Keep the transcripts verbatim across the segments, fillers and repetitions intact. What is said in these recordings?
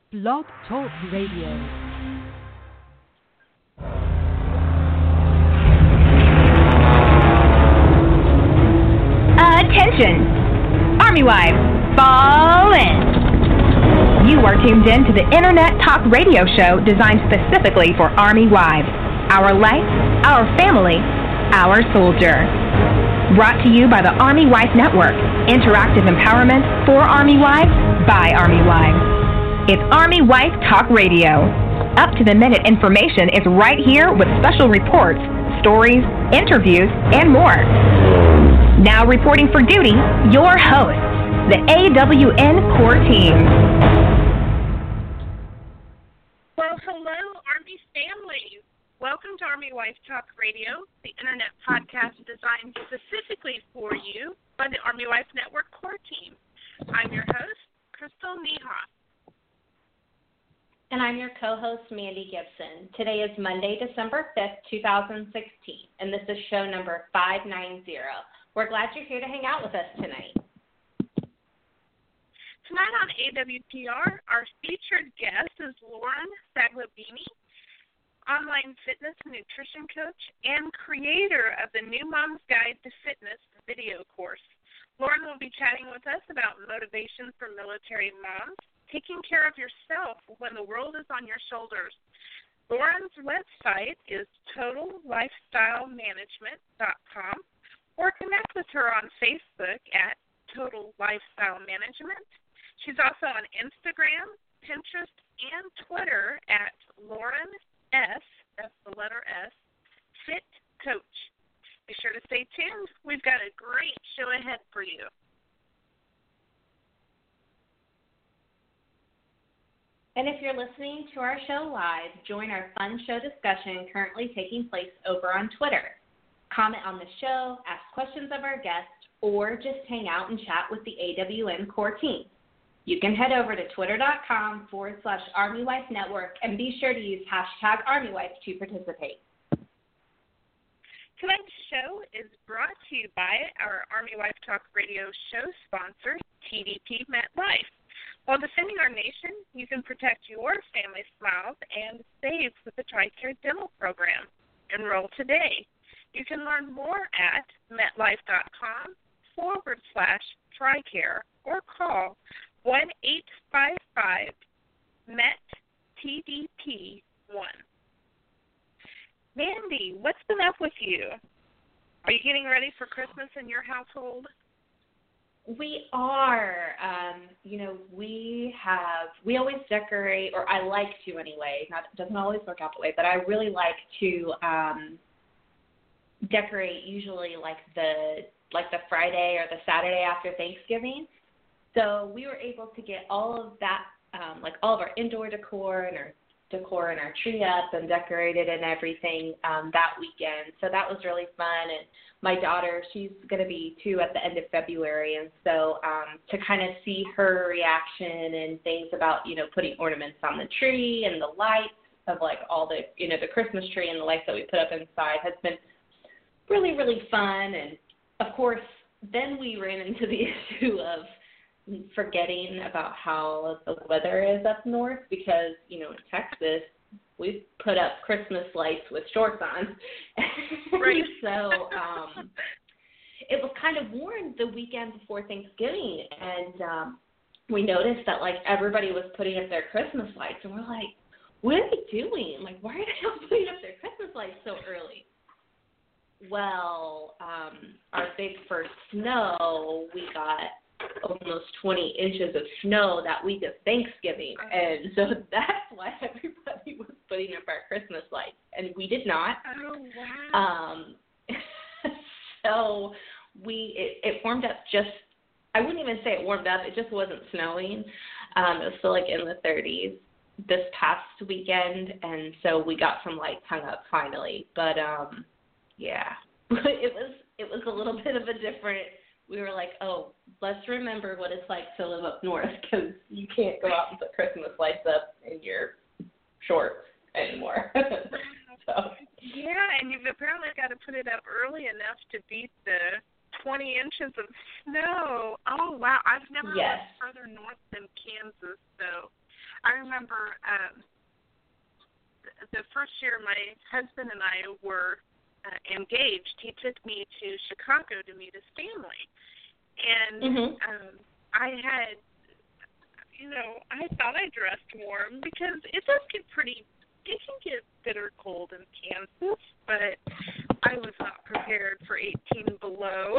Blog Talk Radio. Attention! Army wives, fall in! You are tuned in to the Internet Talk Radio show designed specifically for Army wives. Our life, our family, our soldier. Brought to you by the Army Wife Network. Interactive empowerment for Army wives, by Army wives. It's Army Wife Talk Radio. Up-to-the-minute information is right here with special reports, stories, interviews, and more. Now reporting for duty, your hosts, the A W N Core Team. Well, hello, Army families. Welcome to Army Wife Talk Radio, the Internet podcast designed specifically for you by the Army Wife Network Core Team. I'm your host, Crystal Niehoff. And I'm your co-host, Mandy Gibson. Today is Monday, December fifth, twenty sixteen, and this is show number five ninety. We're glad you're here to hang out with us tonight. Tonight on A W T R, our featured guest is Lauren Saglabini, online fitness and nutrition coach and creator of the New Mom's Guide to Fitness video course. Lauren will be chatting with us about motivation for military moms, taking care of yourself when the world is on your shoulders. Lauren's website is total lifestyle management dot com, or connect with her on Facebook at Total Lifestyle Management. She's also on Instagram, Pinterest, and Twitter at Lauren S, that's the letter S, Fit Coach. Be sure to stay tuned. We've got a great show ahead for you. And if you're listening to our show live, join our fun show discussion currently taking place over on Twitter. Comment on the show, ask questions of our guests, or just hang out and chat with the A W N Core Team. You can head over to twitter.com forward slash Army Wife Network and be sure to use hashtag Army Wife to participate. Tonight's show is brought to you by our Army Wife Talk Radio show sponsor, T D P MetLife. While defending our nation, you can protect your family smiles and save with the TRICARE dental program. Enroll today. You can learn more at metlife.com forward slash TRICARE or call one eight five five M E T T D P one. Mandy, what's been up with you? Are you getting ready for Christmas in your household? We are. Um, you know, we have, we always decorate, or I like to anyway. Not, it doesn't always work out that way, but I really like to um, decorate usually like the like the Friday or the Saturday after Thanksgiving. So we were able to get all of that, um, like all of our indoor decor and our decor and our tree up and decorated and everything um, that weekend. So that was really fun. And my daughter, she's going to be two at the end of February. And so um, to kind of see her reaction and things about, you know, putting ornaments on the tree and the lights of like all the, you know, the Christmas tree and the lights that we put up inside has been really, really fun. And of course, then we ran into the issue of forgetting about how the weather is up north because, you know, in Texas, we put up Christmas lights with shorts on. Right. So um, it was kind of warm the weekend before Thanksgiving, and um, we noticed that, like, everybody was putting up their Christmas lights, and we're like, what are they doing? Like, why are they all putting up their Christmas lights so early? Well, um, our big first snow, we got almost twenty inches of snow that week of Thanksgiving, and so that's why everybody was putting up our Christmas lights, and we did not. Oh, wow. Um, so we it, it warmed up just, I wouldn't even say it warmed up, it just wasn't snowing. Um, it was still like in the thirties this past weekend, and so we got some lights hung up finally, but um, yeah, it was it was a little bit of a different. We were like, oh, let's remember what it's like to live up north because you can't go out and put Christmas lights up in your shorts anymore. So. Yeah, and you've apparently got to put it up early enough to beat the twenty inches of snow. Oh, wow. I've never yes. lived further north than Kansas, so I remember um, the first year my husband and I were uh, engaged, he took me to Chicago to meet his family. And mm-hmm. um, I had, you know, I thought I dressed warm because it does get pretty, it can get bitter cold in Kansas, but I was not prepared for eighteen below.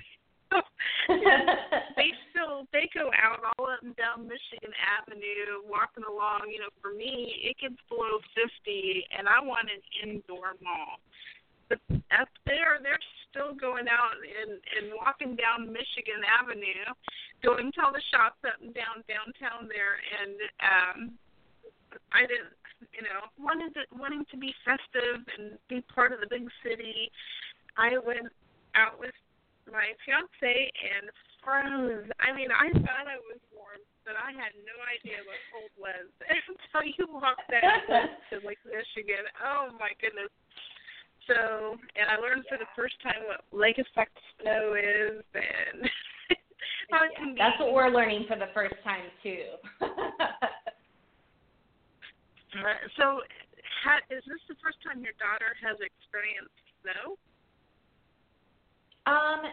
They still, they go out all up and down Michigan Avenue, walking along. You know, for me, it gets below fifty, and I want an indoor mall. But up there, they're still going out and, and walking down Michigan Avenue, going to all the shops up and down downtown there. And um, I didn't, you know, wanted to, wanting to be festive and be part of the big city. I went out with my fiance and froze. I mean, I thought I was warm, but I had no idea what cold was until you walked that to Lake Michigan. Oh my goodness. So, and I learned for the first time what lake effect snow is, and how it yeah, can be. That's what we're learning for the first time too. uh, so, ha, is this the first time your daughter has experienced snow? Um,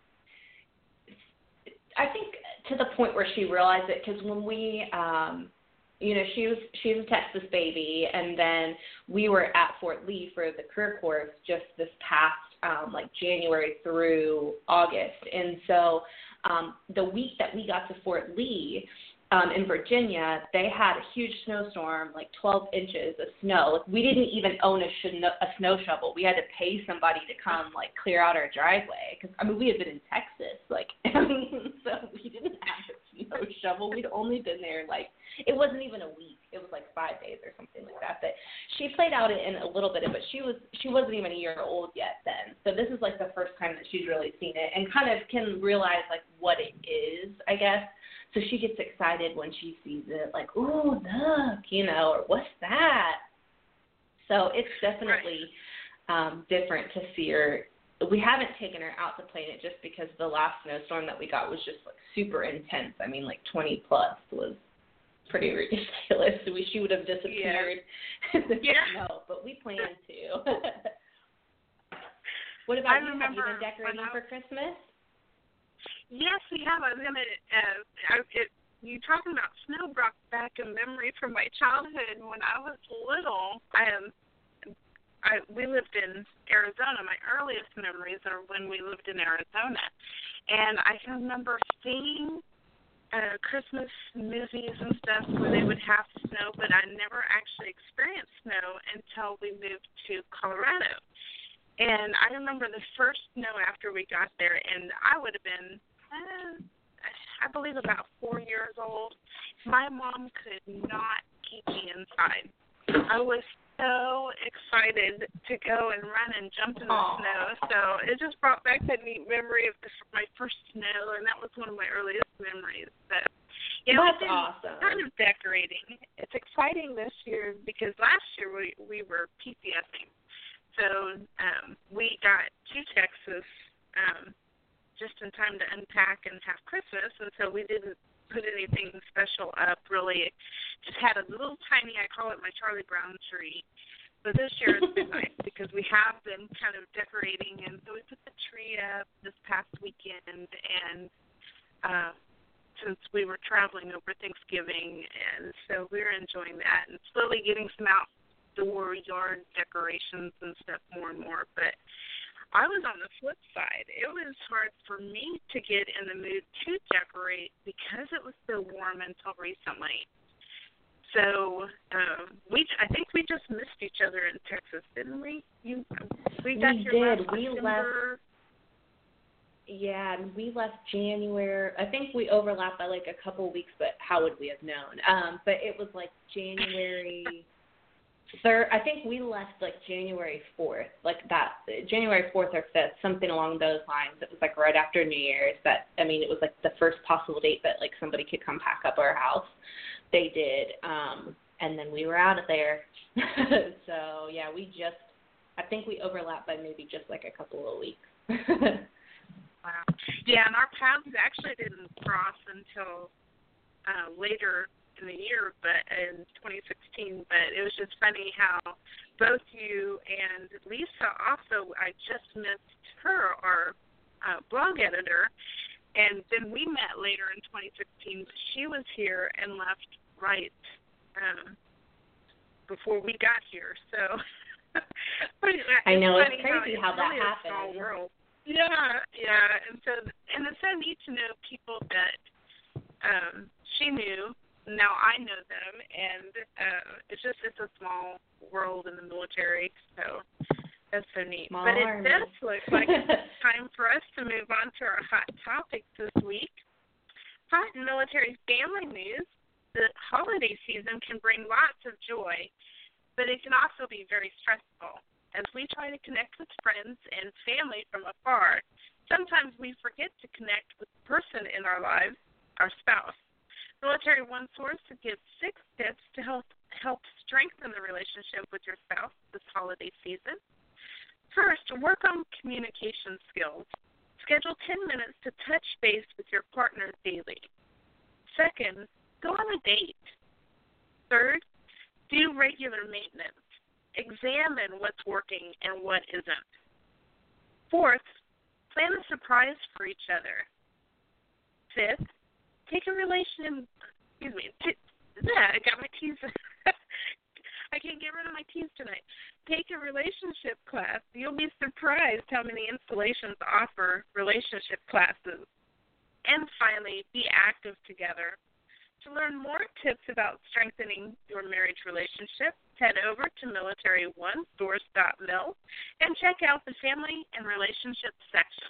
I think to the point where she realized it, because when we, um, you know, she was she's a Texas baby, and then we were at Fort Lee for the career course just this past um, like January through August, and so um, the week that we got to Fort Lee um, in Virginia, they had a huge snowstorm, like twelve inches of snow. We didn't even own a, sh- a snow shovel. We had to pay somebody to come like clear out our driveway, because I mean we had been in Texas, like so we didn't have a snow shovel. We'd only been there like it wasn't even a week. It was like five days or something like that. But she played out it in a little bit, but she was she wasn't even a year old yet then. So this is like the first time that she's really seen it and kind of can realize like what it is, I guess. So she gets excited when she sees it, like, ooh, look, you know, or what's that? So it's definitely right. um, different to see her. We haven't taken her out to play in it just because the last snowstorm that we got was just like super intense. I mean, like twenty plus was pretty ridiculous. We, she would have disappeared yeah. in the yeah. snow, but we plan to. What about I you? Have you been decorating I, for Christmas? Yes, we have. I was gonna. Uh, I, it, you talking about snow brought back a memory from my childhood when I was little. I am. I we lived in Arizona. My earliest memories are when we lived in Arizona, and I can remember seeing uh, Christmas movies and stuff where they would have snow, but I never actually experienced snow until we moved to Colorado. And I remember the first snow after we got there, and I would have been, uh, I believe, about four years old. My mom could not keep me inside. I was so excited to go and run and jump in the Aww. snow. So it just brought back that neat memory of the, my first snow, and that was one of my earliest memories. But yeah, that's we've been awesome. kind of decorating. It's exciting this year because last year we we were PCSing. So um, we got to Texas um, just in time to unpack and have Christmas, and so we didn't put anything special up, really. Just had a little tiny, I call it my Charlie Brown tree. But this year it's been nice because we have been kind of decorating, and so we put the tree up this past weekend, and uh, since we were traveling over Thanksgiving, and so we're enjoying that and slowly getting some out door yard decorations and stuff more and more. But I was on the flip side. It was hard for me to get in the mood to decorate because it was so warm until recently. So um, we, I think we just missed each other in Texas, didn't we? You, we got we your did. last We December. left. Yeah, we left January. I think we overlapped by like a couple of weeks, but how would we have known? Um, but it was like January. Third, I think we left like January fourth, like that, January fourth or fifth, something along those lines. It was like right after New Year's. That I mean, it was like the first possible date that like somebody could come pack up our house. They did, um, and then we were out of there. So yeah, we just, I think we overlapped by maybe just like a couple of weeks. Wow. Yeah, and our paths actually didn't cross until uh, later in the year, but in twenty sixteen. But it was just funny how both you and Lisa also, I just missed her, our uh, blog editor, and then we met later in twenty sixteen. She was here and left right um, before we got here. So I know, it's crazy how, how, how that really happened. A small world. Yeah, yeah, and so and it's so neat to know people that um, she knew. Now I know them, and uh, it's just it's a small world in the military, so that's so neat. Small but it army. does look like it's time for us to move on to our hot topics this week. Hot military family news. The holiday season can bring lots of joy, but it can also be very stressful. As we try to connect with friends and family from afar, sometimes we forget to connect with the person in our lives, our spouse. Military One Source gives six tips to help help strengthen the relationship with your spouse this holiday season. First, work on communication skills. Schedule ten minutes to touch base with your partner daily. Second, go on a date. Third, do regular maintenance. Examine what's working and what isn't. Fourth, plan a surprise for each other. Fifth, take a relation. Excuse me. T- yeah, I got my T's. I can't get rid of my T's tonight. Take a relationship class. You'll be surprised how many installations offer relationship classes. And finally, be active together. To learn more tips about strengthening your marriage relationship, head over to military one source dot mil and check out the Family and Relationships section.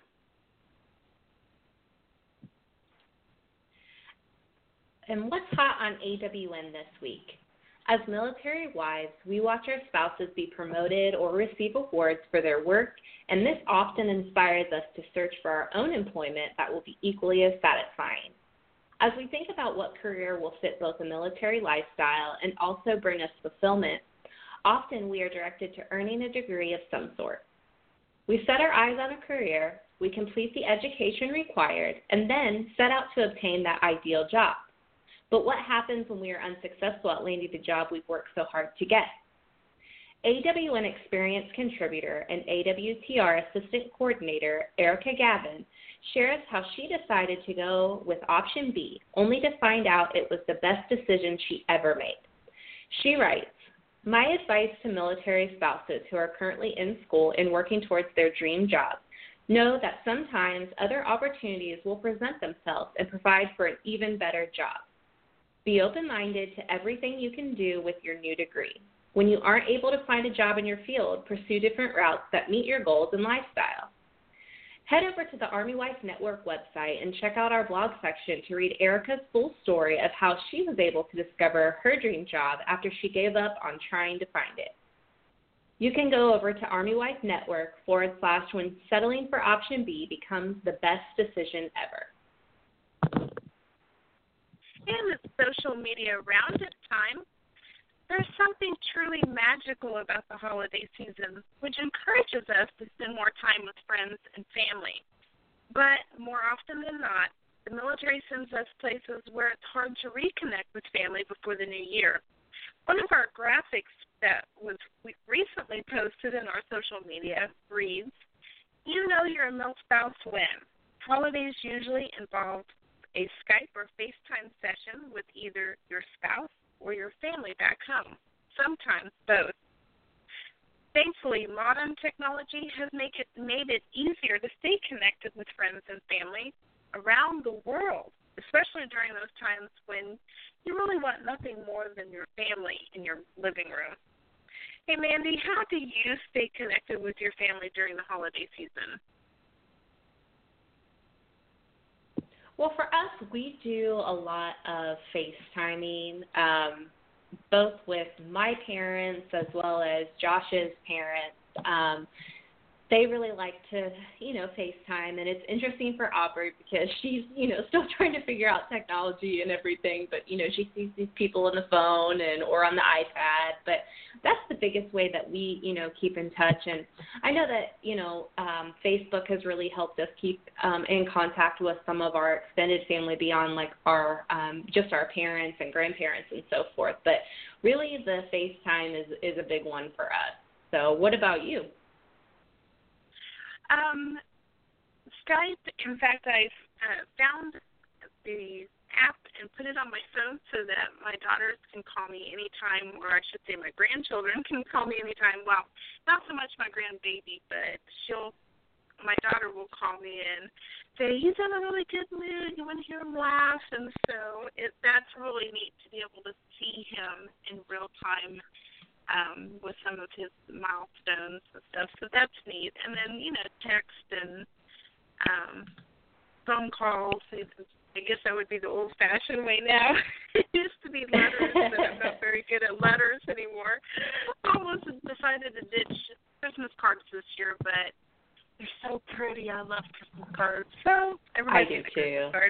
And what's hot on A W N this week? As military wives, we watch our spouses be promoted or receive awards for their work, and this often inspires us to search for our own employment that will be equally as satisfying. As we think about what career will fit both a military lifestyle and also bring us fulfillment, often we are directed to earning a degree of some sort. We set our eyes on a career, we complete the education required, and then set out to obtain that ideal job. But what happens when we are unsuccessful at landing the job we've worked so hard to get? A W N Experience contributor and A W T R Assistant Coordinator Erica Gavin shares how she decided to go with option B, only to find out it was the best decision she ever made. She writes, "My advice to military spouses who are currently in school and working towards their dream job, know that sometimes other opportunities will present themselves and provide for an even better job. Be open-minded to everything you can do with your new degree. When you aren't able to find a job in your field, pursue different routes that meet your goals and lifestyle." Head over to the Army Wife Network website and check out our blog section to read Erica's full story of how she was able to discover her dream job after she gave up on trying to find it. You can go over to Army Wife Network forward slash when settling for option B becomes the best decision ever. And it's social media roundup time. There's something truly magical about the holiday season, which encourages us to spend more time with friends and family. But more often than not, the military sends us places where it's hard to reconnect with family before the new year. One of our graphics that was recently posted in our social media reads, "You know you're a mil spouse when holidays usually involve a Skype or FaceTime session with either your spouse or your family back home, sometimes both. Thankfully, modern technology has make it, made it easier to stay connected with friends and family around the world, especially during those times when you really want nothing more than your family in your living room." Hey, Mandy, how do you stay connected with your family during the holiday season? Well, for us, we do a lot of FaceTiming, um, both with my parents as well as Josh's parents. Um, they really like to, you know, FaceTime. And it's interesting for Aubrey because she's, you know, still trying to figure out technology and everything. But, you know, she sees these people on the phone and or on the iPad. But that's the biggest way that we, you know, keep in touch. And I know that, you know, um, Facebook has really helped us keep um, in contact with some of our extended family beyond, like, our um, just our parents and grandparents and so forth. But really the FaceTime is, is a big one for us. So what about you? Um, Skype, in fact, I uh, found the app and put it on my phone so that my daughters can call me anytime, or I should say my grandchildren can call me anytime. Well, not so much my grandbaby, but she'll, my daughter will call me and say, he's in a really good mood, you want to hear him laugh, and so it, that's really neat to be able to see him in real time. Um, with some of his milestones and stuff, so that's neat. And then, you know, text and um, phone calls. I guess that would be the old-fashioned way now. It used to be letters, but I'm not very good at letters anymore. I almost decided to ditch Christmas cards this year, but they're so pretty. I love Christmas cards. So everybody I do gets a too. Christmas card.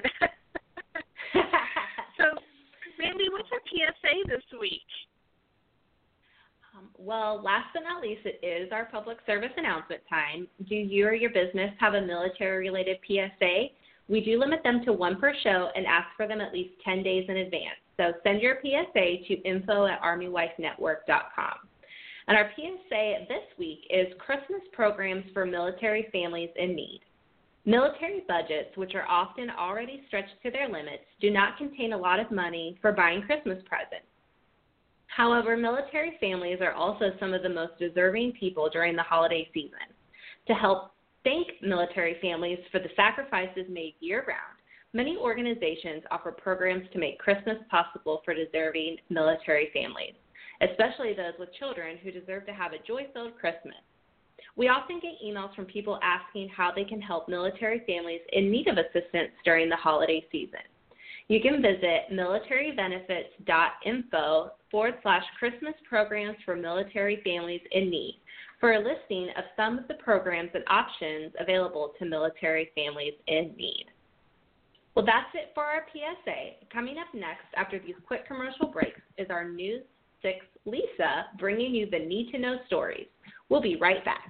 So, Mandy, what's your P S A this week? Um, well, last but not least, it is our public service announcement time. Do you or your business have a military-related P S A? We do limit them to one per show and ask for them at least ten days in advance. So send your P S A to info at army wife network dot com. And our P S A this week is Christmas programs for military families in need. Military budgets, which are often already stretched to their limits, do not contain a lot of money for buying Christmas presents. However, military families are also some of the most deserving people during the holiday season. To help thank military families for the sacrifices made year-round, many organizations offer programs to make Christmas possible for deserving military families, especially those with children who deserve to have a joy-filled Christmas. We often get emails from people asking how they can help military families in need of assistance during the holiday season. You can visit militarybenefits.info forward slash Christmas programs for military families in need for a listing of some of the programs and options available to military families in need. Well, that's it for our P S A. Coming up next after these quick commercial breaks is our News six Lisa bringing you the need-to-know stories. We'll be right back.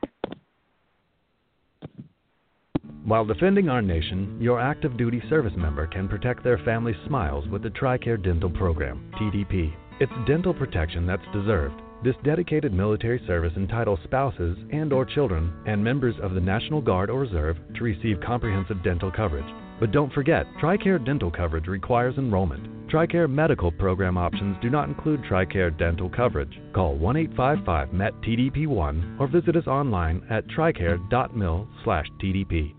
While defending our nation, your active duty service member can protect their family's smiles with the TRICARE Dental Program, T D P. It's dental protection that's deserved. This dedicated military service entitles spouses and or children and members of the National Guard or Reserve to receive comprehensive dental coverage. But don't forget, TRICARE dental coverage requires enrollment. TRICARE medical program options do not include TRICARE dental coverage. Call one eight five five M E T T D P one or visit us online at tricare.mil slash TDP.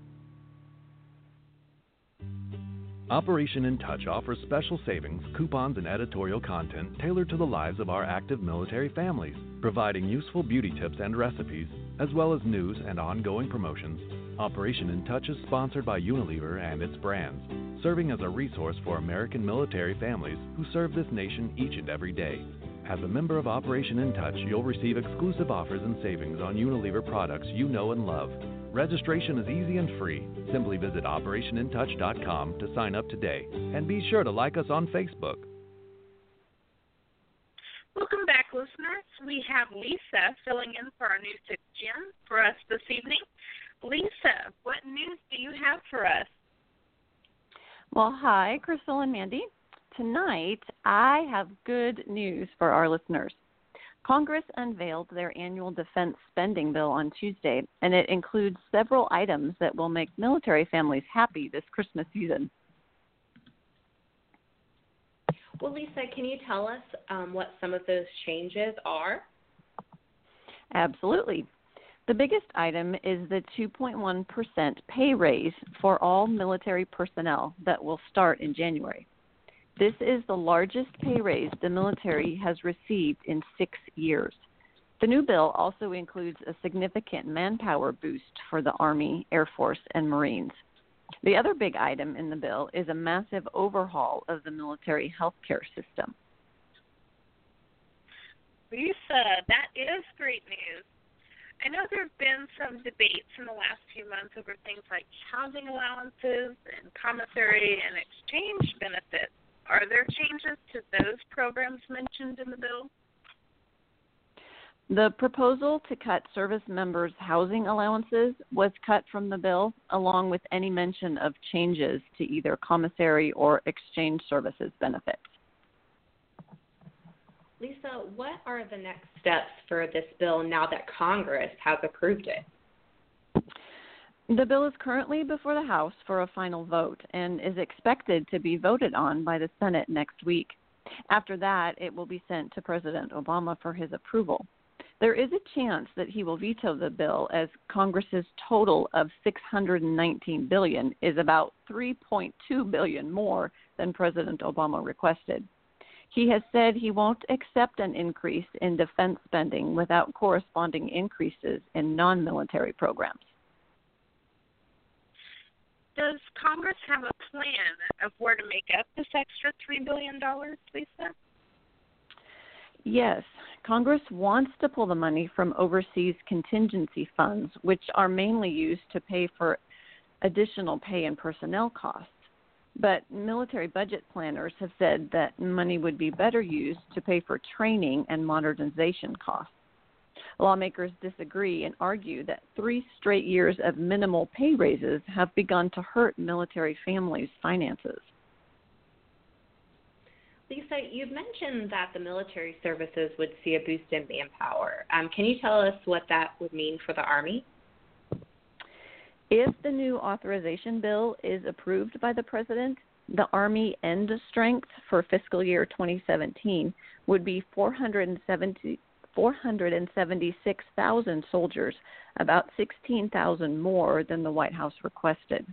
Operation In Touch offers special savings, coupons, and editorial content tailored to the lives of our active military families, providing useful beauty tips and recipes, as well as news and ongoing promotions. Operation In Touch is sponsored by Unilever and its brands, serving as a resource for American military families who serve this nation each and every day. As a member of Operation In Touch, you'll receive exclusive offers and savings on Unilever products you know and love. Registration is easy and free. Simply visit operation in touch dot com to sign up today. And be sure to like us on Facebook. Welcome back, listeners. We have Lisa filling in for our News six Jen for us this evening. Lisa, what news do you have for us? Well, hi, Crystal and Mandy. Tonight, I have good news for our listeners. Congress unveiled their annual defense spending bill on Tuesday, and it includes several items that will make military families happy this Christmas season. Well, Lisa, can you tell us um, what some of those changes are? Absolutely. The biggest item is the two point one percent pay raise for all military personnel that will start in January. This is the largest pay raise the military has received in six years. The new bill also includes a significant manpower boost for the Army, Air Force, and Marines. The other big item in the bill is a massive overhaul of the military health care system. Lisa, that is great news. I know there have been some debates in the last few months over things like housing allowances and commissary and exchange benefits. Are there changes to those programs mentioned in the bill? The proposal to cut service members' housing allowances was cut from the bill, along with any mention of changes to either commissary or exchange services benefits. Lisa, what are the next steps for this bill now that Congress has approved it? The bill is currently before the House for a final vote and is expected to be voted on by the Senate next week. After that, it will be sent to President Obama for his approval. There is a chance that he will veto the bill, as Congress's total of six hundred nineteen billion dollars is about three point two billion dollars more than President Obama requested. He has said he won't accept an increase in defense spending without corresponding increases in non-military programs. Does Congress have a plan of where to make up this extra three billion dollars, Lisa? Yes, Congress wants to pull the money from overseas contingency funds, which are mainly used to pay for additional pay and personnel costs. But military budget planners have said that money would be better used to pay for training and modernization costs. Lawmakers disagree and argue that three straight years of minimal pay raises have begun to hurt military families' finances. Lisa, you've mentioned that the military services would see a boost in manpower. Um, can you tell us what that would mean for the Army? If the new authorization bill is approved by the President, the Army end strength for fiscal year twenty seventeen would be four hundred seventy-six thousand soldiers, about sixteen thousand more than the White House requested.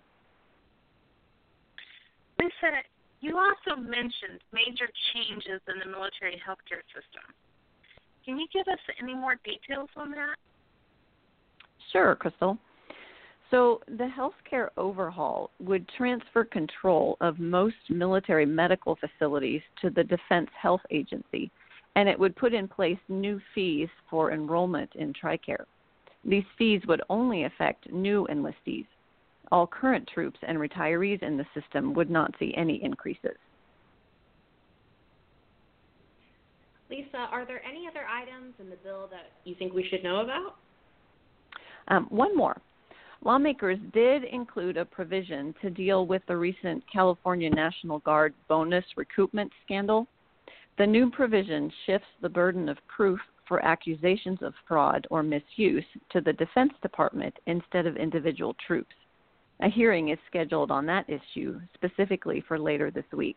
Lisa, you also mentioned major changes in the military healthcare system. Can you give us any more details on that? Sure, Crystal. So the healthcare overhaul would transfer control of most military medical facilities to the Defense Health Agency, and it would put in place new fees for enrollment in TRICARE. These fees would only affect new enlistees. All current troops and retirees in the system would not see any increases. Lisa, are there any other items in the bill that you think we should know about? Um, one more. Lawmakers did include a provision to deal with the recent California National Guard bonus recoupment scandal. The new provision shifts the burden of proof for accusations of fraud or misuse to the Defense Department instead of individual troops. A hearing is scheduled on that issue specifically for later this week.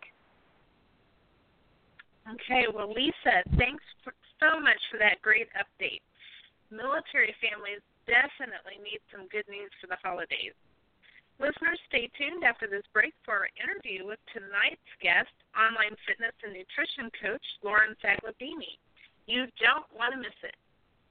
Okay, well, Lisa, thanks for, so much for that great update. Military families definitely need some good news for the holidays. Listeners, stay tuned after this break for our interview with tonight's guest, online fitness and nutrition coach Lauren Saglabini. You don't want to miss it.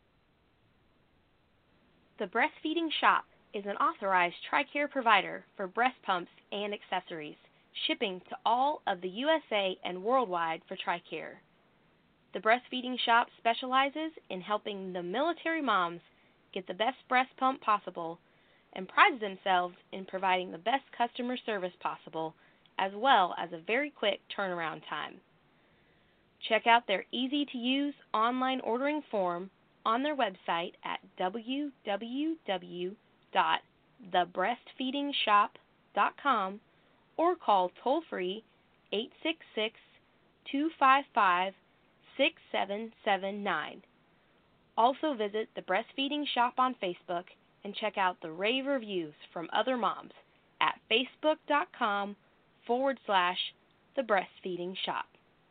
The Breastfeeding Shop is an authorized TRICARE provider for breast pumps and accessories, shipping to all of the U S A and worldwide for TRICARE. The Breastfeeding Shop specializes in helping the military moms get the best breast pump possible and prides themselves in providing the best customer service possible, as well as a very quick turnaround time. Check out their easy-to-use online ordering form on their website at w w w dot the breastfeeding shop dot com or call toll-free eight six six, two five five, six seven seven nine. Also visit the Breastfeeding Shop on Facebook and check out the rave reviews from other moms at facebook.com forward slash the Breastfeeding Shop.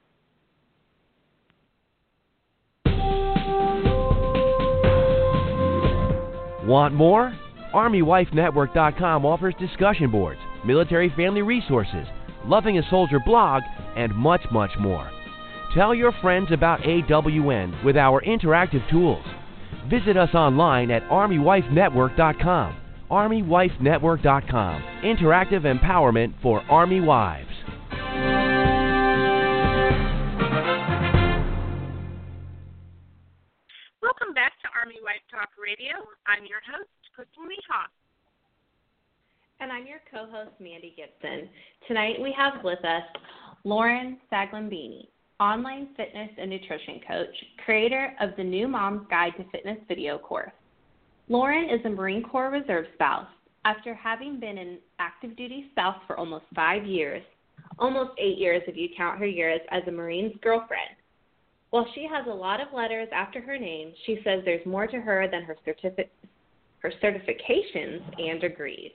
Want more? Army Wife Network dot com offers discussion boards, military family resources, Loving a Soldier blog, and much, much more. Tell your friends about A W N with our interactive tools. Visit us online at Army Wife Network dot com. Army Wife Network dot com. Interactive empowerment for Army wives. Welcome back to Army Wife Talk Radio. I'm your host, Crystal Mihawk. And I'm your co-host, Mandy Gibson. Tonight we have with us Lauren Saglambini, online fitness and nutrition coach, creator of the New Mom's Guide to Fitness video course. Lauren is a Marine Corps Reserve spouse. After having been an active duty spouse for almost five years, almost eight years if you count her years as a Marine's girlfriend. While she has a lot of letters after her name, she says there's more to her than her certifi- her certifications and degrees.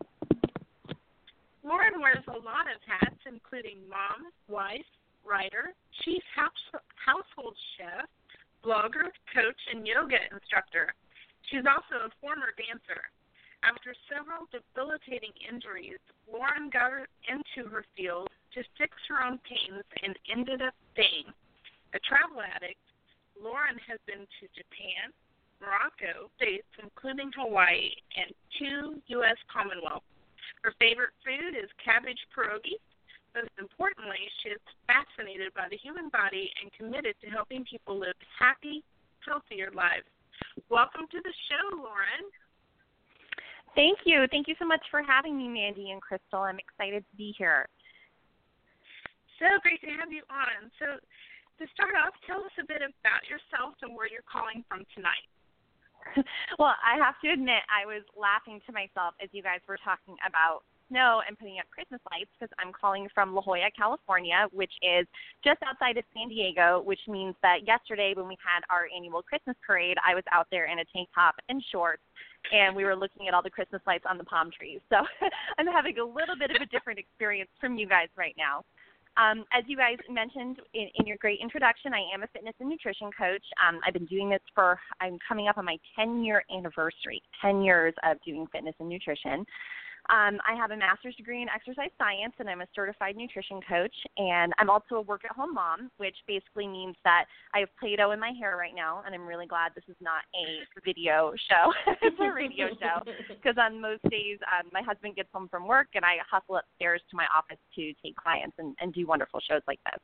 Lauren wears a lot of hats, including mom, wife, writer, chief house- household chef, blogger, coach, and yoga instructor. She's also a former dancer. After several debilitating injuries, Lauren got into her field to fix her own pains and ended up staying. A travel addict, Lauren has been to Japan, Morocco, states including Hawaii, and two U S Commonwealth. Her favorite food is cabbage pierogi. Most importantly, she is fascinated by the human body and committed to helping people live happy, healthier lives. Welcome to the show, Lauren. Thank you. Thank you so much for having me, Mandy and Crystal. I'm excited to be here. So great to have you on. So to start off, tell us a bit about yourself and where you're calling from tonight. Well, I have to admit, I was laughing to myself as you guys were talking about snow and putting up Christmas lights because I'm calling from La Jolla, California, which is just outside of San Diego, which means that yesterday when we had our annual Christmas parade, I was out there in a tank top and shorts, and we were looking at all the Christmas lights on the palm trees. So I'm having a little bit of a different experience from you guys right now. Um, as you guys mentioned in, in your great introduction, I am a fitness and nutrition coach. Um, I've been doing this for, I'm coming up on my ten-year anniversary, ten years of doing fitness and nutrition. Um, I have a master's degree in exercise science, and I'm a certified nutrition coach, and I'm also a work-at-home mom, which basically means that I have Play-Doh in my hair right now, and I'm really glad this is not a video show. It's a radio show, because on most days um, my husband gets home from work, and I hustle upstairs to my office to take clients and, and do wonderful shows like this.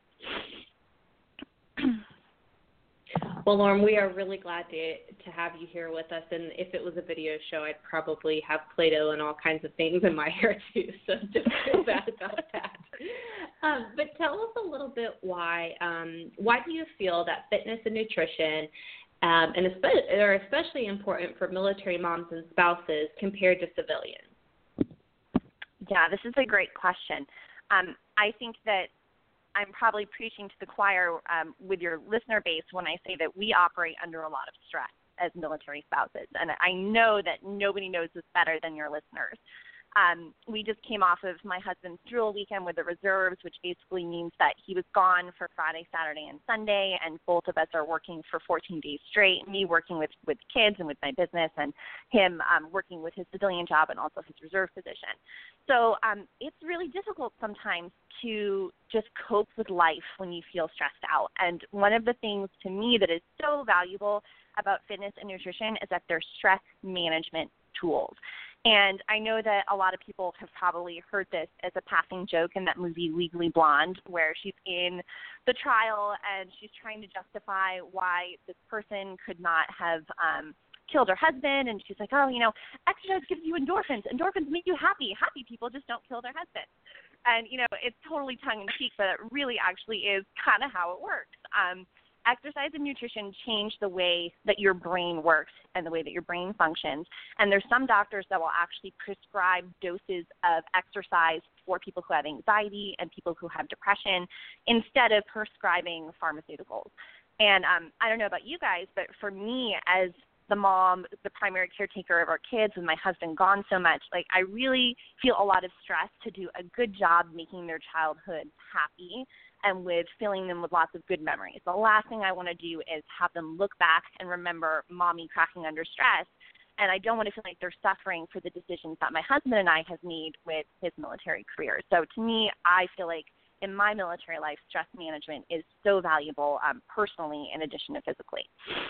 Well, Lauren, we are really glad to to have you here with us. And if it was a video show, I'd probably have Play-Doh and all kinds of things in my hair, too. So don't feel bad about that. Um, but tell us a little bit why, um, why do you feel that fitness and nutrition um, and especially, are especially important for military moms and spouses compared to civilians? Yeah, this is a great question. Um, I think that I'm probably preaching to the choir um, with your listener base when I say that we operate under a lot of stress as military spouses. And I know that nobody knows this better than your listeners. Um, we just came off of my husband's drill weekend with the reserves, which basically means that he was gone for Friday, Saturday, and Sunday, and both of us are working for fourteen days straight, me working with, with kids and with my business, and him um, working with his civilian job and also his reserve position. So um, it's really difficult sometimes to just cope with life when you feel stressed out. And one of the things to me that is so valuable about fitness and nutrition is that they're stress management tools. And I know that a lot of people have probably heard this as a passing joke in that movie Legally Blonde, where she's in the trial and she's trying to justify why this person could not have um, killed her husband. And she's like, oh, you know, exercise gives you endorphins. Endorphins make you happy. Happy people just don't kill their husband. And, you know, it's totally tongue-in-cheek, but it really actually is kind of how it works. Um, exercise and nutrition change the way that your brain works and the way that your brain functions. And there's some doctors that will actually prescribe doses of exercise for people who have anxiety and people who have depression instead of prescribing pharmaceuticals. And um, I don't know about you guys, but for me as the mom, the primary caretaker of our kids, with my husband gone so much, like I really feel a lot of stress to do a good job making their childhood happy and with filling them with lots of good memories. The last thing I want to do is have them look back and remember mommy cracking under stress, and I don't want to feel like they're suffering for the decisions that my husband and I have made with his military career. So to me, I feel like in my military life, stress management is so valuable um, personally in addition to physically.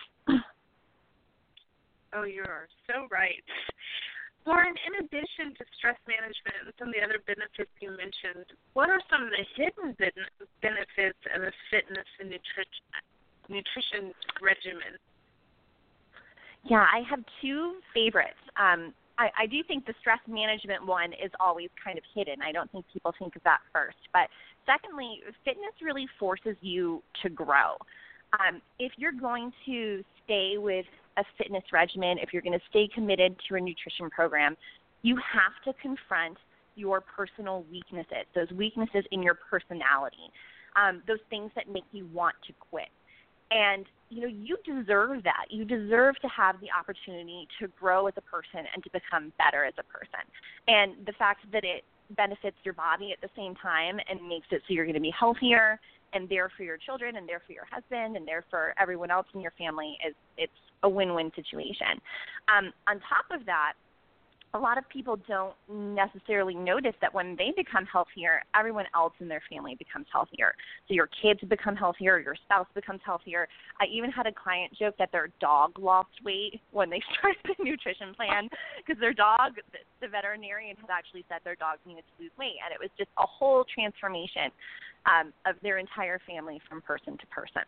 Oh, you are so right. Lauren, in addition to stress management and some of the other benefits you mentioned, what are some of the hidden benefits of a fitness and nutrition, nutrition regimen? Yeah, I have two favorites. Um, I, I do think the stress management one is always kind of hidden. I don't think people think of that first. But secondly, fitness really forces you to grow. Um, if you're going to stay with a fitness regimen, if you're going to stay committed to a nutrition program, you have to confront your personal weaknesses, those weaknesses in your personality, um, those things that make you want to quit. And, you know, you deserve that. You deserve to have the opportunity to grow as a person and to become better as a person. And the fact that it benefits your body at the same time and makes it so you're going to be healthier and there for your children and there for your husband and there for everyone else in your family, is it's a win-win situation. Um, on top of that, a lot of people don't necessarily notice that when they become healthier, everyone else in their family becomes healthier. So your kids become healthier, your spouse becomes healthier. I even had a client joke that their dog lost weight when they started the nutrition plan because their dog, the veterinarian had actually said their dog needed to lose weight, and it was just a whole transformation um, of their entire family from person to person.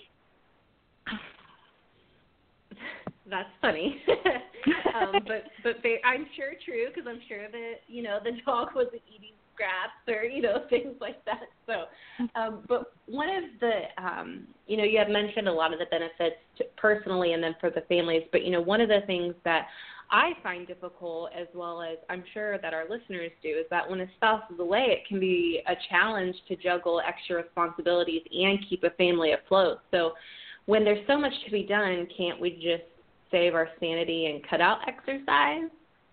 That's funny, um, but but they, I'm sure true, because I'm sure that, you know, the dog wasn't eating scraps or, you know, things like that. So, um, but one of the, um, you know, you have mentioned a lot of the benefits to personally and then for the families, but, you know, one of the things that I find difficult, as well as I'm sure that our listeners do, is that when a spouse is away, it can be a challenge to juggle extra responsibilities and keep a family afloat. So when there's so much to be done, can't we just save our sanity and cut out exercise?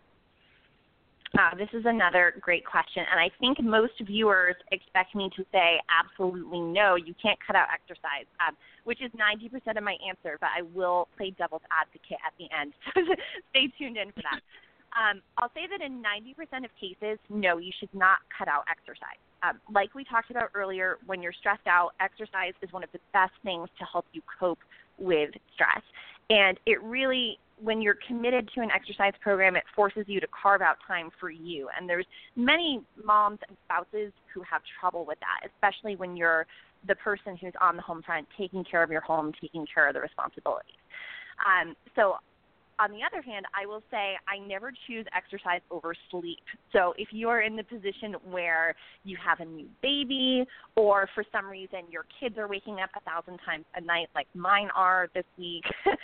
Uh, this is another great question, and I think most viewers expect me to say absolutely no, you can't cut out exercise, um, which is ninety percent of my answer, but I will play devil's advocate at the end, so stay tuned in for that. Um, I'll say that in ninety percent of cases, no, you should not cut out exercise. Um, like we talked about earlier, when you're stressed out, exercise is one of the best things to help you cope with stress. And it really, when you're committed to an exercise program, it forces you to carve out time for you. And there's many moms and spouses who have trouble with that, especially when you're the person who's on the home front, taking care of your home, taking care of the responsibilities. Um, so on the other hand, I will say I never choose exercise over sleep. So if you are in the position where you have a new baby, or for some reason your kids are waking up a thousand times a night like mine are this week,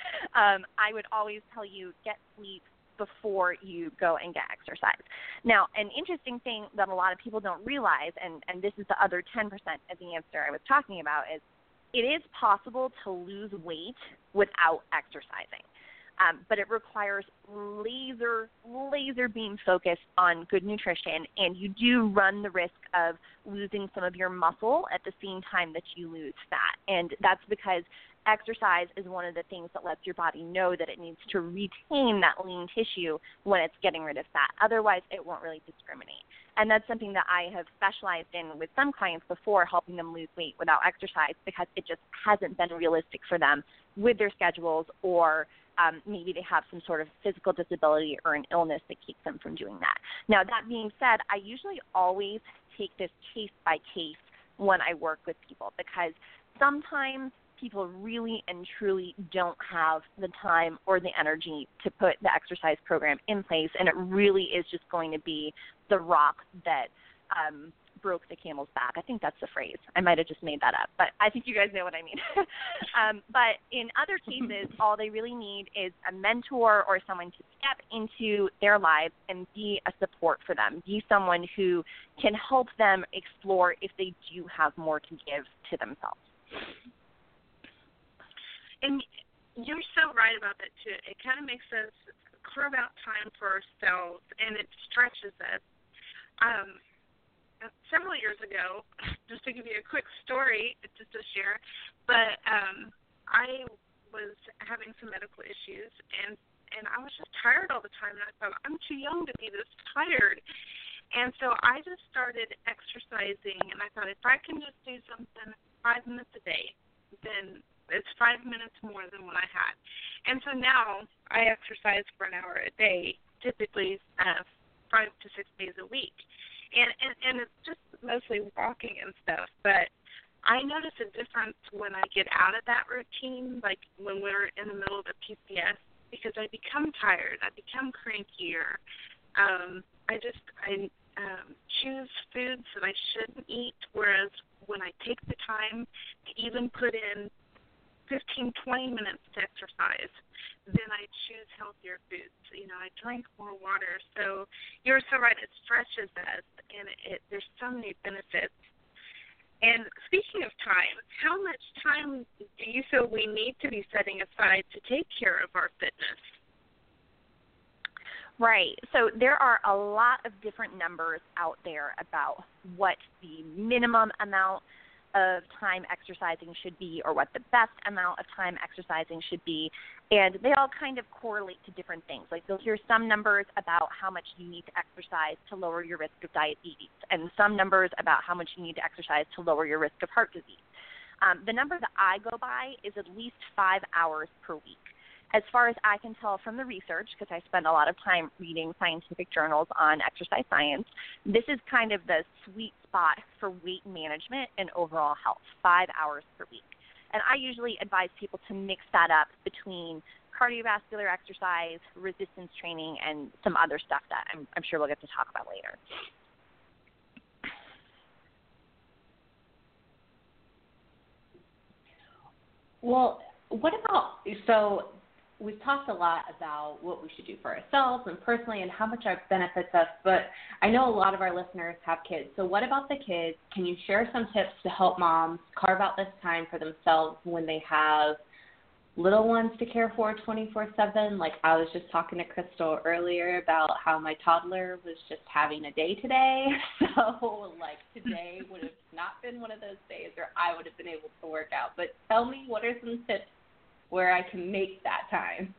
um, I would always tell you get sleep before you go and get exercise. Now, an interesting thing that a lot of people don't realize, and, and this is the other ten percent of the answer I was talking about, is it is possible to lose weight without exercising. Um, but it requires laser, laser beam focus on good nutrition, and you do run the risk of losing some of your muscle at the same time that you lose fat. And that's because exercise is one of the things that lets your body know that it needs to retain that lean tissue when it's getting rid of fat. Otherwise, it won't really discriminate. And that's something that I have specialized in with some clients before, helping them lose weight without exercise, because it just hasn't been realistic for them with their schedules, or Um, maybe they have some sort of physical disability or an illness that keeps them from doing that. Now, that being said, I usually always take this case by case when I work with people, because sometimes people really and truly don't have the time or the energy to put the exercise program in place, and it really is just going to be the rock that um, broke the camel's back. I think that's the phrase. I might have just made that up, but I think you guys know what I mean. um, but in other cases, all they really need is a mentor or someone to step into their lives and be a support for them, be someone who can help them explore if they do have more to give to themselves. And you're so right about that, too. It kind of makes us carve out time for ourselves, and it stretches us. Um, several years ago, just to give you a quick story, just to share, but um, I was having some medical issues, and, and I was just tired all the time, and I thought, I'm too young to be this tired. And so I just started exercising, and I thought, if I can just do something five minutes a day, then it's five minutes more than what I had. And so now I exercise for an hour a day, typically uh, five to six days a week. And, and and it's just mostly walking and stuff, but I notice a difference when I get out of that routine, like when we're in the middle of a P C S because I become tired. I become crankier. Um, I just I um, choose foods that I shouldn't eat, whereas when I take the time to even put in fifteen, twenty minutes to exercise, then I choose healthier foods. You know, I drink more water. So you're so right, it stretches us, and it, there's so many benefits. And speaking of time, how much time do you feel we need to be setting aside to take care of our fitness? Right. So there are a lot of different numbers out there about what the minimum amount of time exercising should be or what the best amount of time exercising should be, and they all kind of correlate to different things. Like you'll hear some numbers about how much you need to exercise to lower your risk of diabetes, and some numbers about how much you need to exercise to lower your risk of heart disease. Um, the number that I go by is at least five hours per week. As far as I can tell from the research, because I spend a lot of time reading scientific journals on exercise science, this is kind of the sweet spot for weight management and overall health, five hours per week. And I usually advise people to mix that up between cardiovascular exercise, resistance training, and some other stuff that I'm, I'm sure we'll get to talk about later. Well, what about, so we've talked a lot about what we should do for ourselves and personally and how much it benefits us, but I know a lot of our listeners have kids. So what about the kids? Can you share some tips to help moms carve out this time for themselves when they have little ones to care for twenty-four seven? Like I was just talking to Crystal earlier about how my toddler was just having a day today. So like today would have not been one of those days or I would have been able to work out. But tell me, what are some tips where I can make that time?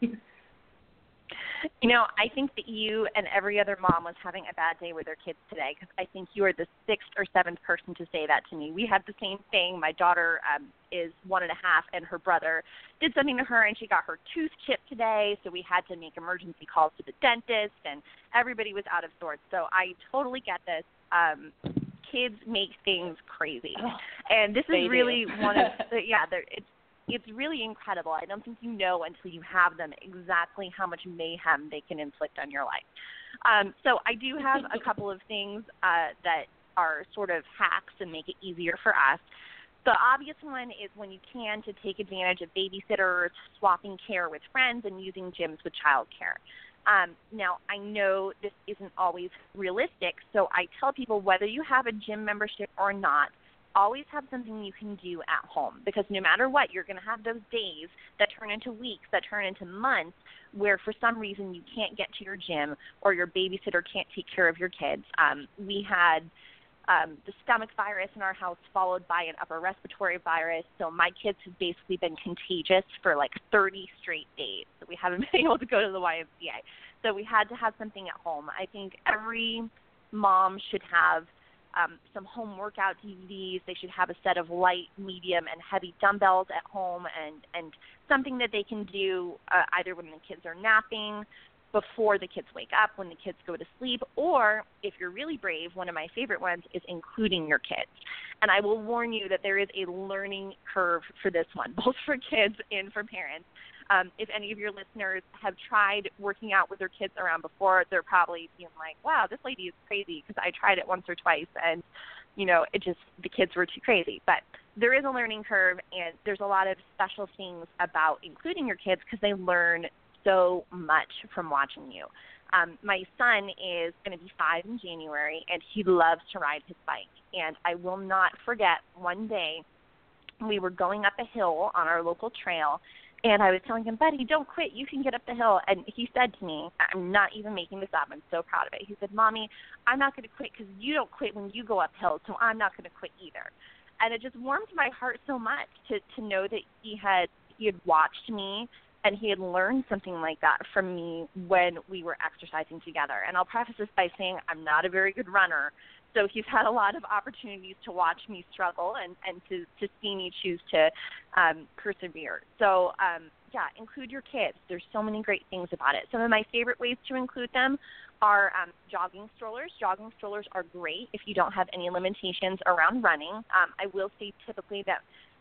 You know, I think that you and every other mom was having a bad day with their kids today, because I think you are the sixth or seventh person to say that to me. We had the same thing. My daughter um, is one and a half, and her brother did something to her, and she got her tooth chipped today, so we had to make emergency calls to the dentist, and everybody was out of sorts. So I totally get this. Um, kids make things crazy. Oh, and this is really do. one of the, yeah, it's It's really incredible. I don't think you know until you have them exactly how much mayhem they can inflict on your life. Um, so I do have a couple of things uh, that are sort of hacks and make it easier for us. The obvious one is when you can to take advantage of babysitters, swapping care with friends, and using gyms with childcare. Um, now, I know this isn't always realistic, so I tell people whether you have a gym membership or not, always have something you can do at home, because no matter what, you're going to have those days that turn into weeks, that turn into months, where for some reason you can't get to your gym or your babysitter can't take care of your kids. Um, we had um, the stomach virus in our house followed by an upper respiratory virus, so my kids have basically been contagious for like thirty straight days. So we haven't been able to go to the Y M C A. So we had to have something at home. I think every mom should have Um, some home workout D V Ds. They should have a set of light, medium, and heavy dumbbells at home, and, and something that they can do uh, either when the kids are napping, before the kids wake up, when the kids go to sleep, or if you're really brave, one of my favorite ones is including your kids. And I will warn you that there is a learning curve for this one, both for kids and for parents. Um, if any of your listeners have tried working out with their kids around before, they're probably being like, wow, this lady is crazy, because I tried it once or twice and, you know, it just, the kids were too crazy. But there is a learning curve, and there's a lot of special things about including your kids because they learn so much from watching you. Um, my son is going to be five in January, and he loves to ride his bike. And I will not forget one day we were going up a hill on our local trail, and I was telling him, buddy, don't quit. You can get up the hill. And he said to me, I'm not even making this up. I'm so proud of it. He said, Mommy, I'm not going to quit because you don't quit when you go uphill, so I'm not going to quit either. And it just warmed my heart so much to, to know that he had he had watched me and he had learned something like that from me when we were exercising together. And I'll preface this by saying I'm not a very good runner, so he's had a lot of opportunities to watch me struggle and, and to, to see me choose to um, persevere. So, um, yeah, include your kids. There's so many great things about it. Some of my favorite ways to include them are um, jogging strollers. Jogging strollers are great if you don't have any limitations around running. Um, I will say typically that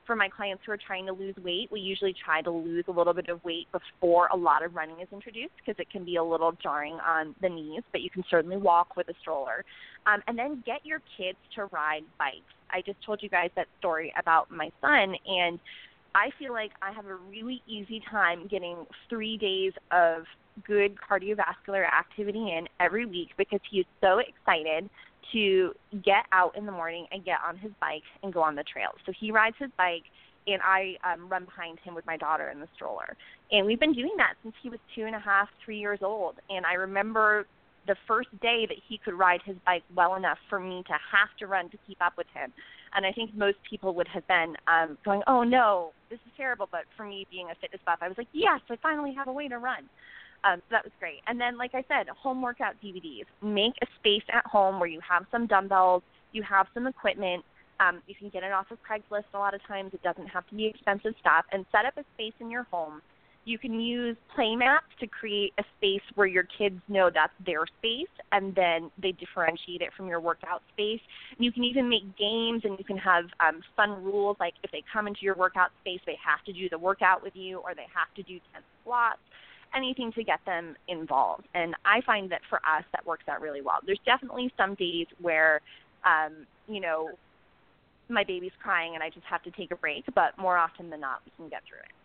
for my clients who are trying to lose weight, we usually try to lose a little bit of weight before a lot of running is introduced because it can be a little jarring on the knees, but you can certainly walk with a stroller. Um, and then get your kids to ride bikes. I just told you guys that story about my son, and I feel like I have a really easy time getting three days of good cardiovascular activity in every week because he is so excited to get out in the morning and get on his bike and go on the trails. So he rides his bike, and I um, run behind him with my daughter in the stroller. And we've been doing that since he was two and a half, three years old. And I remember the first day that he could ride his bike well enough for me to have to run to keep up with him. And I think most people would have been um, going, oh, no, this is terrible. But for me, being a fitness buff, I was like, yes, I finally have a way to run. Um, so that was great. And then, like I said, home workout D V Ds. Make a space at home where you have some dumbbells, you have some equipment. Um, you can get it off of Craigslist a lot of times. It doesn't have to be expensive stuff. And set up a space in your home. You can use play mats to create a space where your kids know that's their space, and then they differentiate it from your workout space. And you can even make games, and you can have um, fun rules, like if they come into your workout space, they have to do the workout with you, or they have to do ten squats, anything to get them involved. And I find that for us, that works out really well. There's definitely some days where, um, you know, my baby's crying and I just have to take a break, but more often than not, we can get through it.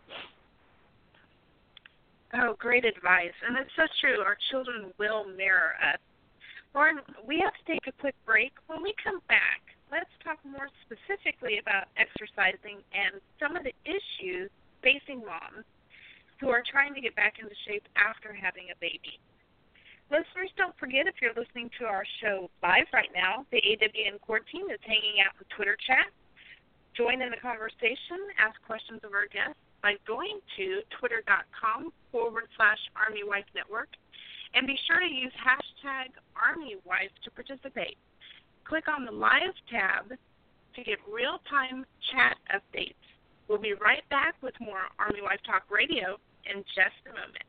Oh, great advice. And it's so true. Our children will mirror us. Lauren, we have to take a quick break. When we come back, let's talk more specifically about exercising and some of the issues facing moms who are trying to get back into shape after having a baby. Listeners, don't forget, if you're listening to our show live right now, the A W N Core team is hanging out in Twitter chat. Join in the conversation, ask questions of our guests by going to twitter.com forward slash Army Wife Network, and be sure to use hashtag ArmyWife to participate. Click on the Live tab to get real-time chat updates. We'll be right back with more Army Wife Talk Radio in just a moment.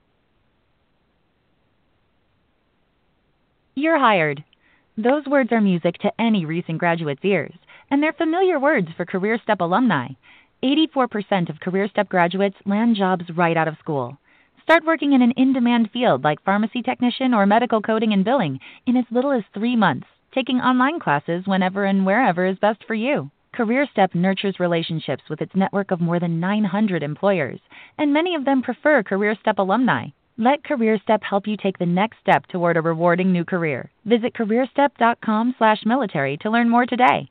You're hired. Those words are music to any recent graduate's ears, and they're familiar words for CareerStep alumni. eighty-four percent of CareerStep graduates land jobs right out of school. Start working in an in-demand field like pharmacy technician or medical coding and billing in as little as three months, taking online classes whenever and wherever is best for you. CareerStep nurtures relationships with its network of more than nine hundred employers, and many of them prefer CareerStep alumni. Let CareerStep help you take the next step toward a rewarding new career. Visit careerstep.com slash military to learn more today.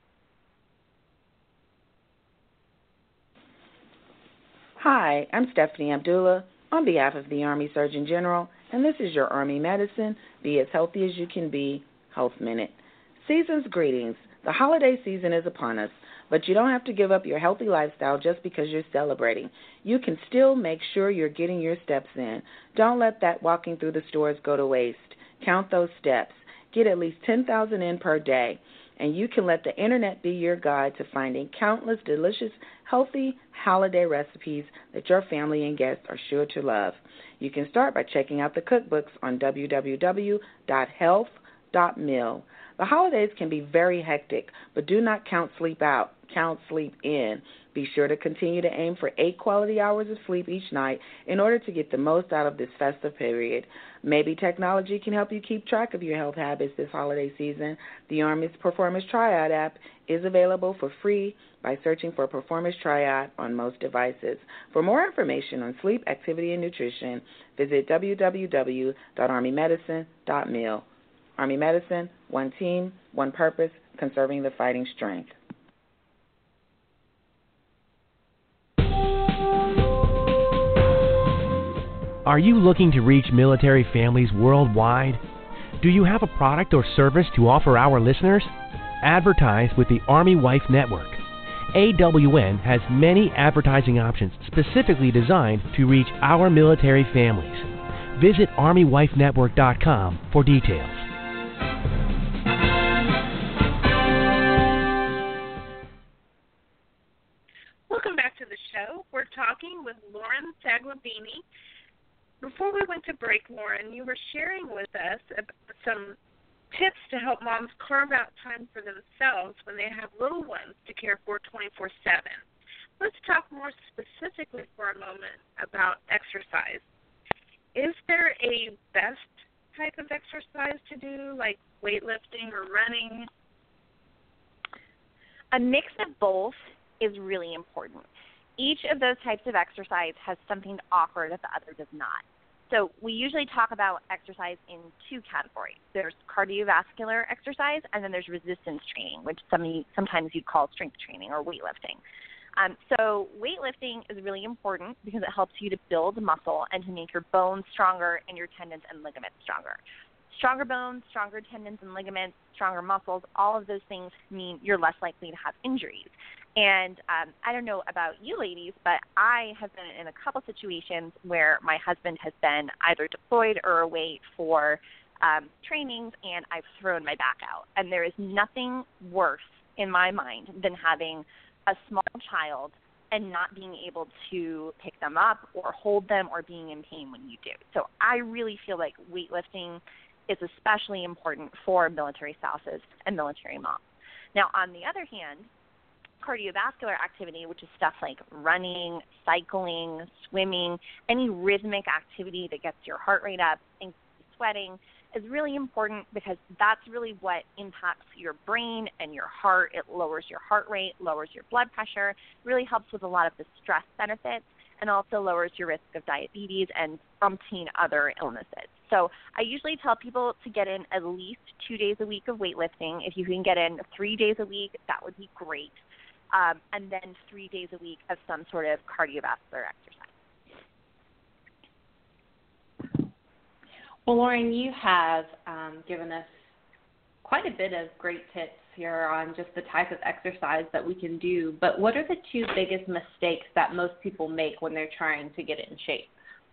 Hi, I'm Stephanie Abdullah on behalf of the Army Surgeon General, and this is your Army Medicine, Be As Healthy As You Can Be, Health Minute. Season's greetings. The holiday season is upon us, but you don't have to give up your healthy lifestyle just because you're celebrating. You can still make sure you're getting your steps in. Don't let that walking through the stores go to waste. Count those steps. Get at least ten thousand in per day. And you can let the internet be your guide to finding countless delicious, healthy holiday recipes that your family and guests are sure to love. You can start by checking out the cookbooks on w w w dot health dot mil. The holidays can be very hectic, but do not count sleep out. Count sleep in. Be sure to continue to aim for eight quality hours of sleep each night in order to get the most out of this festive period. Maybe technology can help you keep track of your health habits this holiday season. The Army's Performance Triad app is available for free by searching for Performance Triad on most devices. For more information on sleep, activity, and nutrition, visit w w w dot army medicine dot mil. Army Medicine, one team, one purpose, conserving the fighting strength. Are you looking to reach military families worldwide? Do you have a product or service to offer our listeners? Advertise with the Army Wife Network. A W N has many advertising options specifically designed to reach our military families. Visit army wife network dot com for details. Welcome back to the show. We're talking with Lauren Saglabini. Before we went to break, Lauren, you were sharing with us some tips to help moms carve out time for themselves when they have little ones to care for twenty-four seven. let's talk more specifically for a moment about exercise. Is there a best type of exercise to do, like weightlifting or running? A mix of both is really important. Each of those types of exercise has something to offer that the other does not. So we usually talk about exercise in two categories. There's cardiovascular exercise, and then there's resistance training, which some, sometimes you'd call strength training or weightlifting. Um, so weightlifting is really important because it helps you to build muscle and to make your bones stronger and your tendons and ligaments stronger. Stronger bones, stronger tendons and ligaments, stronger muscles, all of those things mean you're less likely to have injuries. And um, I don't know about you ladies, but I have been in a couple situations where my husband has been either deployed or away for um, trainings, and I've thrown my back out. And there is nothing worse in my mind than having a small child and not being able to pick them up or hold them or being in pain when you do. So I really feel like weightlifting is especially important for military spouses and military moms. Now, on the other hand, cardiovascular activity, which is stuff like running, cycling, swimming, any rhythmic activity that gets your heart rate up and sweating, is really important because that's really what impacts your brain and your heart. It lowers your heart rate, lowers your blood pressure, really helps with a lot of the stress benefits, and also lowers your risk of diabetes and umpteen other illnesses. So I usually tell people to get in at least two days a week of weightlifting. If you can get in three days a week, that would be great. Um, and then three days a week of some sort of cardiovascular exercise. Well, Lauren, you have um, given us quite a bit of great tips here on just the type of exercise that we can do, but what are the two biggest mistakes that most people make when they're trying to get in shape?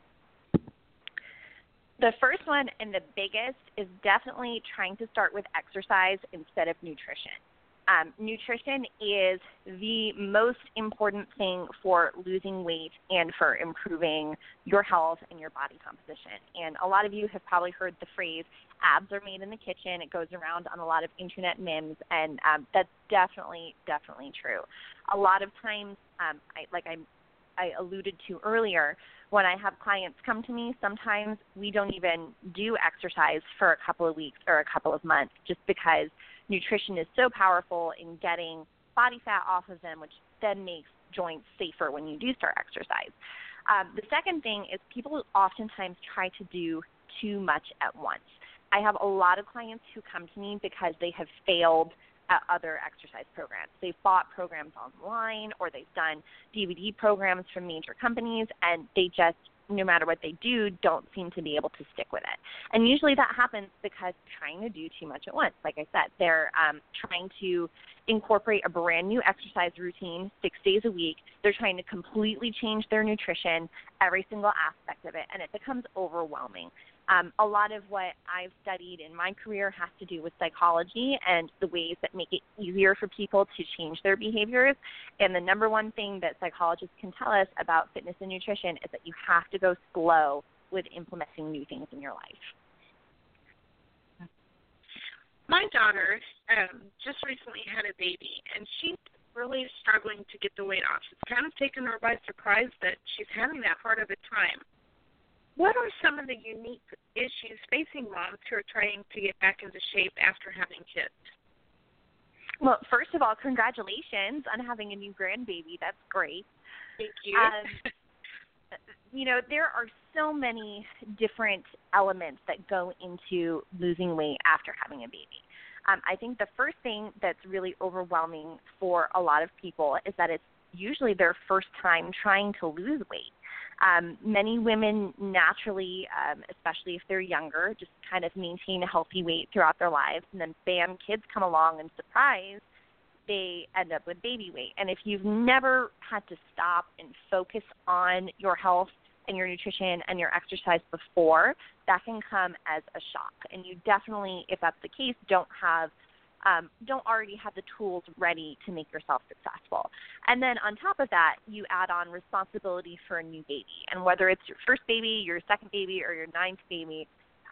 The first one and the biggest is definitely trying to start with exercise instead of nutrition. Um, nutrition is the most important thing for losing weight and for improving your health and your body composition. And a lot of you have probably heard the phrase, abs are made in the kitchen. It goes around on a lot of internet memes, and um, that's definitely, definitely true. A lot of times, um, I, like I, I alluded to earlier, when I have clients come to me, sometimes we don't even do exercise for a couple of weeks or a couple of months just because nutrition is so powerful in getting body fat off of them, which then makes joints safer when you do start exercise. Um, the second thing is people oftentimes try to do too much at once. I have a lot of clients who come to me because they have failed at other exercise programs. They've bought programs online or they've done D V D programs from major companies, and they just, no matter what they do, don't seem to be able to stick with it. And usually that happens because they're trying to do too much at once. Like I said, they're um, trying to incorporate a brand new exercise routine six days a week. They're trying to completely change their nutrition, every single aspect of it, and it becomes overwhelming. Um, a lot of what I've studied in my career has to do with psychology and the ways that make it easier for people to change their behaviors. And the number one thing that psychologists can tell us about fitness and nutrition is that you have to go slow with implementing new things in your life. My daughter um, just recently had a baby, and she's really struggling to get the weight off. It's kind of taken her by surprise that she's having that hard of a time. What are some of the unique issues facing moms who are trying to get back into shape after having kids? Well, first of all, congratulations on having a new grandbaby. That's great. Thank you. Um, you know, there are so many different elements that go into losing weight after having a baby. Um, I think the first thing that's really overwhelming for a lot of people is that it's usually their first time trying to lose weight. Um, many women naturally, um, especially if they're younger, just kind of maintain a healthy weight throughout their lives, and then bam, kids come along and surprise, they end up with baby weight. And if you've never had to stop and focus on your health and your nutrition and your exercise before, that can come as a shock. And you definitely, if that's the case, don't have Um, don't already have the tools ready to make yourself successful. And then on top of that, you add on responsibility for a new baby. And whether it's your first baby, your second baby, or your ninth baby,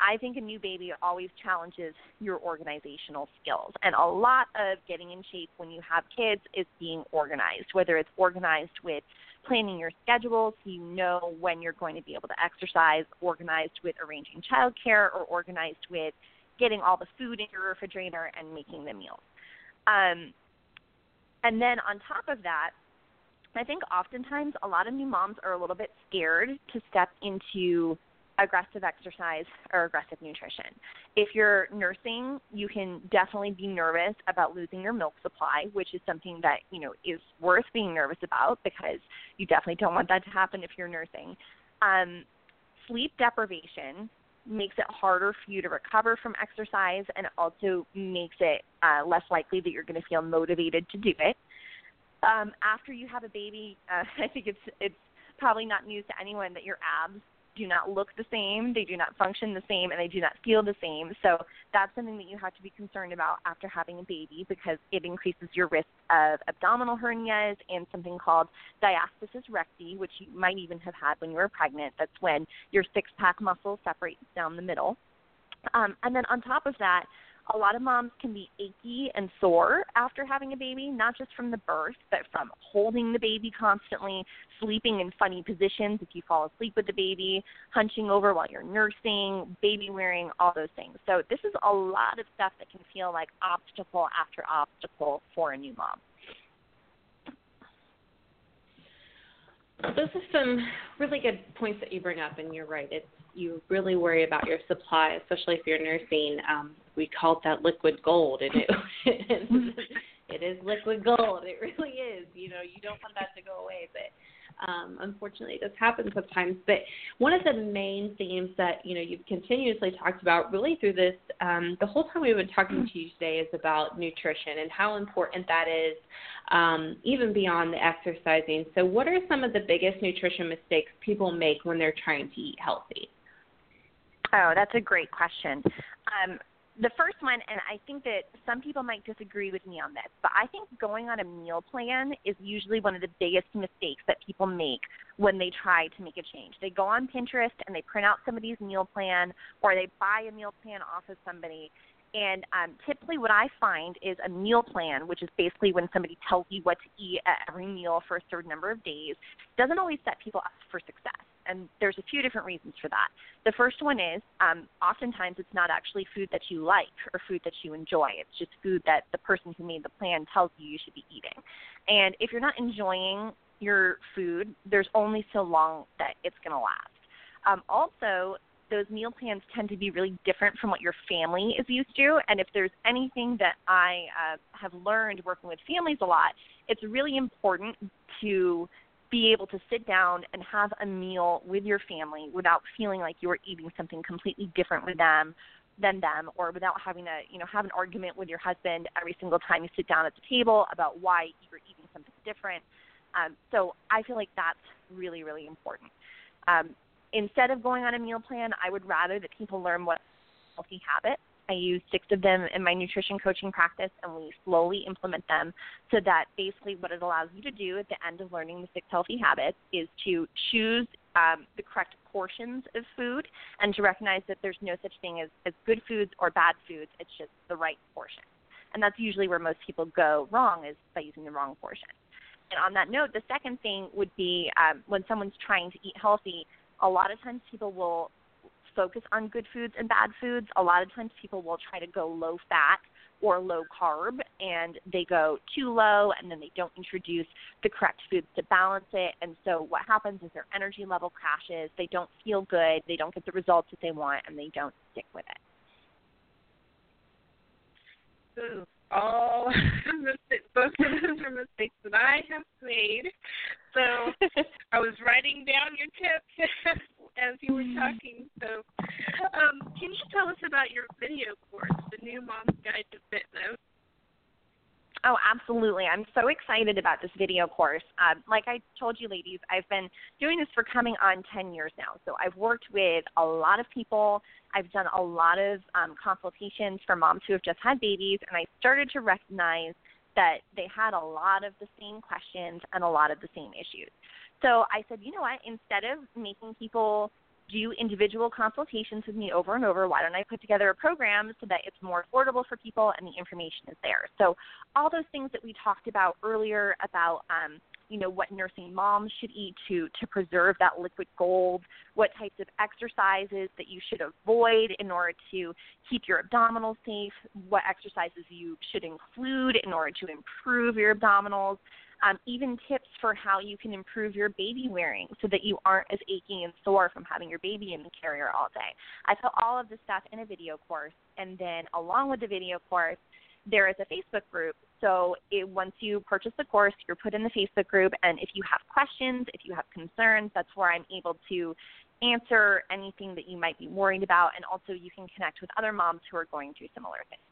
I think a new baby always challenges your organizational skills. And a lot of getting in shape when you have kids is being organized, whether it's organized with planning your schedule so you know when you're going to be able to exercise, organized with arranging childcare, or organized with getting all the food in your refrigerator and making the meals. Um, and then on top of that, I think oftentimes a lot of new moms are a little bit scared to step into aggressive exercise or aggressive nutrition. If you're nursing, you can definitely be nervous about losing your milk supply, which is something that, you know, is worth being nervous about because you definitely don't want that to happen if you're nursing. Um, sleep deprivation makes it harder for you to recover from exercise, and it also makes it uh, less likely that you're going to feel motivated to do it. Um, after you have a baby, uh, I think it's it's probably not news to anyone that your abs do not look the same, they do not function the same, and they do not feel the same. So that's something that you have to be concerned about after having a baby because it increases your risk of abdominal hernias and something called diastasis recti, which you might even have had when you were pregnant. That's when your six-pack muscle separates down the middle. Um, and then on top of that, a lot of moms can be achy and sore after having a baby, not just from the birth, but from holding the baby constantly, sleeping in funny positions if you fall asleep with the baby, hunching over while you're nursing, baby wearing, all those things. So this is a lot of stuff that can feel like obstacle after obstacle for a new mom. Those are some really good points that you bring up, and you're right. It's you really worry about your supply, especially if you're nursing. Um, we call it that liquid gold, and it, it is liquid gold. It really is. You know, you don't want that to go away, but um, unfortunately, it does happen sometimes. But one of the main themes that you know you've continuously talked about, really through this, um, the whole time we've been talking to you today, is about nutrition and how important that is, um, even beyond the exercising. So, what are some of the biggest nutrition mistakes people make when they're trying to eat healthy? Oh, that's a great question. Um, the first one, and I think that some people might disagree with me on this, but I think going on a meal plan is usually one of the biggest mistakes that people make when they try to make a change. They go on Pinterest and they print out somebody's meal plan, or they buy a meal plan off of somebody. And um, typically what I find is a meal plan, which is basically when somebody tells you what to eat at every meal for a certain number of days, doesn't always set people up for success. And there's a few different reasons for that. The first one is um, oftentimes it's not actually food that you like or food that you enjoy. It's just food that the person who made the plan tells you you should be eating. And if you're not enjoying your food, there's only so long that it's going to last. Um, also, those meal plans tend to be really different from what your family is used to. And if there's anything that I uh, have learned working with families a lot, it's really important to be able to sit down and have a meal with your family without feeling like you're eating something completely different with them than them, or without having to, you know, have an argument with your husband every single time you sit down at the table about why you're eating something different. Um, so I feel like that's really, really important. Um, instead of going on a meal plan, I would rather that people learn what healthy habits. I use six of them in my nutrition coaching practice, and we slowly implement them so that basically what it allows you to do at the end of learning the six healthy habits is to choose um, the correct portions of food and to recognize that there's no such thing as, as good foods or bad foods. It's just the right portion. And that's usually where most people go wrong, is by using the wrong portion. And on that note, the second thing would be um, when someone's trying to eat healthy, a lot of times people will focus on good foods and bad foods. A lot of times people will try to go low fat or low carb, and they go too low, and then they don't introduce the correct foods to balance it. And so what happens is their energy level crashes. They don't feel good. They don't get the results that they want, and they don't stick with it. Ooh, all mistakes, both of those are mistakes that I have made. So I was writing down your tips as you were talking. So um, can you tell us about your video course, The New Mom's Guide to Fitness? Oh, absolutely. I'm so excited about this video course. Um, like I told you, ladies, I've been doing this for coming on ten years now. So I've worked with a lot of people. I've done a lot of um, consultations for moms who have just had babies, and I started to recognize that they had a lot of the same questions and a lot of the same issues. So I said, you know what, instead of making people do individual consultations with me over and over? Why don't I put together a program so that it's more affordable for people and the information is there? So all those things that we talked about earlier about, um, you know, what nursing moms should eat to, to preserve that liquid gold, what types of exercises that you should avoid in order to keep your abdominals safe, what exercises you should include in order to improve your abdominals, um, even tips for how you can improve your baby wearing so that you aren't as aching and sore from having your baby in the carrier all day. I put all of this stuff in a video course, and then along with the video course, there is a Facebook group. So it, once you purchase the course, you're put in the Facebook group, and if you have questions, if you have concerns, that's where I'm able to answer anything that you might be worried about, and also you can connect with other moms who are going through similar things.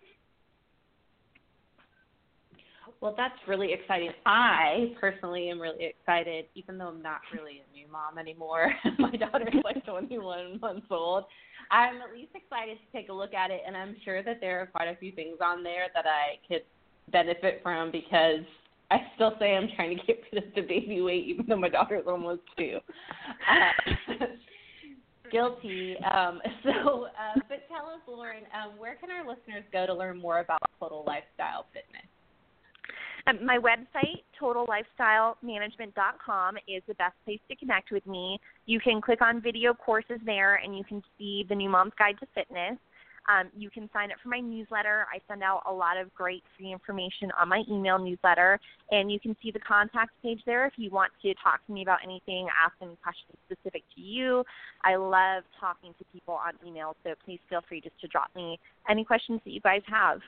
Well, that's really exciting. I personally am really excited, even though I'm not really a new mom anymore. My daughter's like twenty-one months old. I'm at least excited to take a look at it, and I'm sure that there are quite a few things on there that I could benefit from, because I still say I'm trying to get rid of the baby weight, even though my daughter's almost two. Uh, guilty. Um, so, uh, but tell us, Lauren, um, where can our listeners go to learn more about Total Lifestyle Fitness? Um, my website, total lifestyle management dot com, is the best place to connect with me. You can click on video courses there, and you can see the New Mom's Guide to Fitness. Um, you can sign up for my newsletter. I send out a lot of great free information on my email newsletter, and you can see the contact page there if you want to talk to me about anything, ask any questions specific to you. I love talking to people on email, so please feel free just to drop me any questions that you guys have.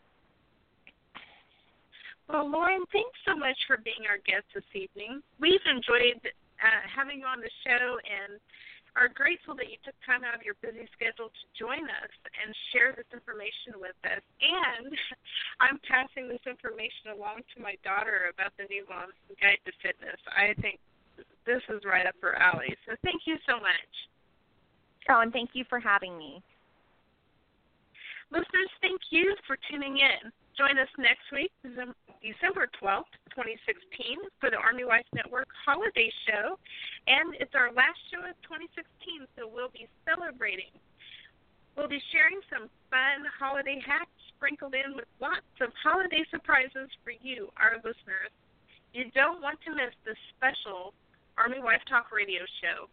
Well, Lauren, thanks so much for being our guest this evening. We've enjoyed uh, having you on the show and are grateful that you took time out of your busy schedule to join us and share this information with us. And I'm passing this information along to my daughter about the New Mom's Guide to Fitness. I think this is right up her alley. So thank you so much. Oh, and thank you for having me. Listeners, thank you for tuning in. Join us next week, December twelfth, twenty sixteen, for the Army Wife Network Holiday Show. And it's our last show of twenty sixteen, so we'll be celebrating. We'll be sharing some fun holiday hacks sprinkled in with lots of holiday surprises for you, our listeners. You don't want to miss this special Army Wife Talk radio show.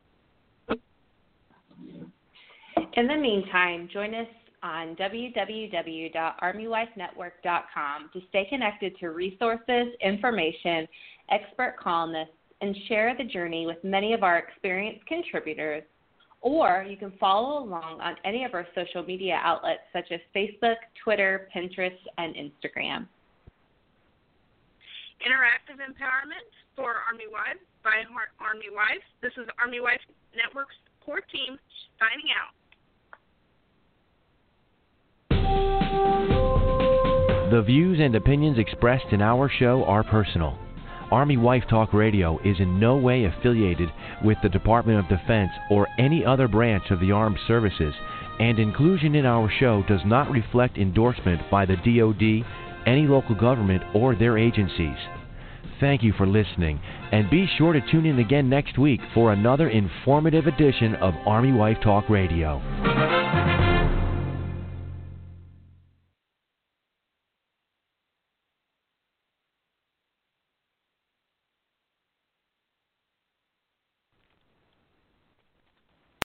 In the meantime, join us on w w w dot army wife network dot com to stay connected to resources, information, expert columnists, and share the journey with many of our experienced contributors. Or you can follow along on any of our social media outlets such as Facebook, Twitter, Pinterest, and Instagram. Interactive empowerment for Army Wives by Army Wives. This is Army Wife Network's core team signing out. The views and opinions expressed in our show are personal. Army Wife Talk Radio is in no way affiliated with the Department of Defense or any other branch of the armed services, and inclusion in our show does not reflect endorsement by the D O D, any local government, or their agencies. Thank you for listening, and be sure to tune in again next week for another informative edition of Army Wife Talk Radio.